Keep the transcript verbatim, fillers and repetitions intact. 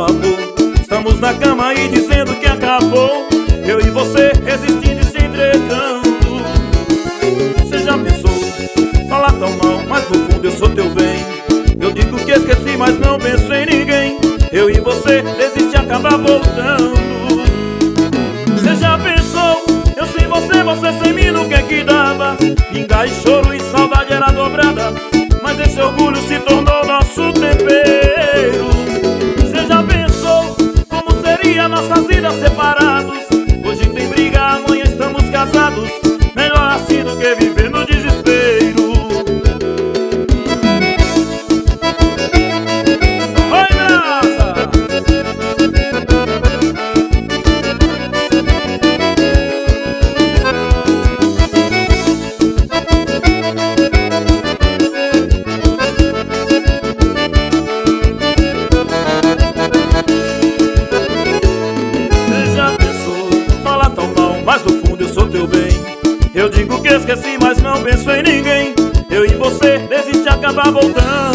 amor. Estamos na cama e dizendo que acabou, eu e você resistindo e se entregando. Você já pensou falar tão mal, mas no fundo eu sou teu bem. Eu digo que esqueci, mas não penso em ninguém. Eu e você desiste e acaba voltando. Você já pensou, eu sem você, você sem mim, no que é que dava? Pingar e choro e saudade era dobrada, mas esse orgulho se tornou nosso tempero. Você já pensou como seria nossas vidas separados? Hoje tem briga, amanhã estamos casados. Melhor assim do que viver no desespero. Oi, graça! Você já pensou falar tão mal, mas no fundo eu sou teu bem. Eu digo que esqueci, mas não penso em ninguém. Eu e você desiste e acaba voltando.